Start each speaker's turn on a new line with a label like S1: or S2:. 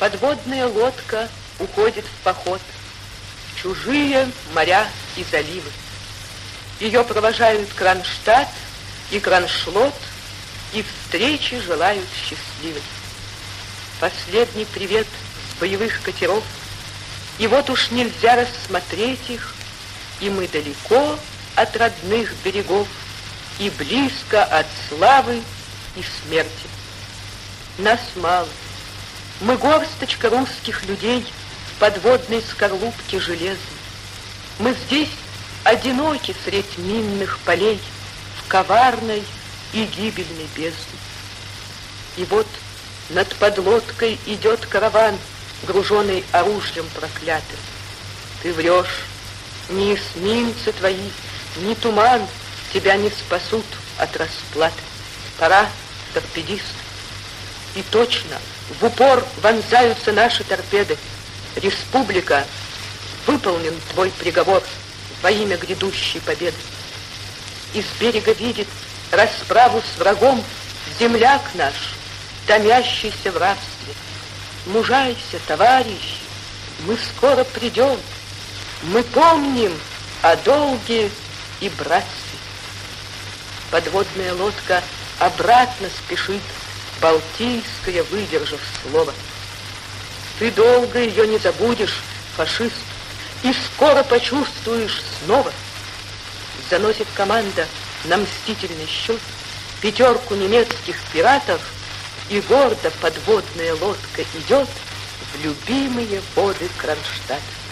S1: Подводная лодка уходит в поход в чужие моря и заливы. Ее провожают Кронштадт и Кроншлот, и встречи желают счастливой. Последний привет с боевых катеров, и вот уж нельзя рассмотреть их, и мы далеко от родных берегов, и близко от славы и смерти. Нас мало, мы горсточка русских людей в подводной скорлупке железной. Мы здесь одиноки средь минных полей в коварной и гибельной бездне. И вот над подлодкой идет караван, груженный оружием проклятым. Ты врешь, ни эсминцы твои, ни туман тебя не спасут от расплаты. Пора, торпедист. И точно, в упор вонзаются наши торпеды. Республика, выполнен твой приговор во имя грядущей победы. Из берега видит расправу с врагом земляк наш, томящийся в рабстве. Мужайся, товарищ, мы скоро придем. Мы помним о долге и братстве. Подводная лодка обратно спешит, Балтийская, выдержав слово. Ты долго ее не забудешь, фашист, и скоро почувствуешь снова. Заносит команда на мстительный счет пятерку немецких пиратов, и гордо подводная лодка идет в любимые воды Кронштадта.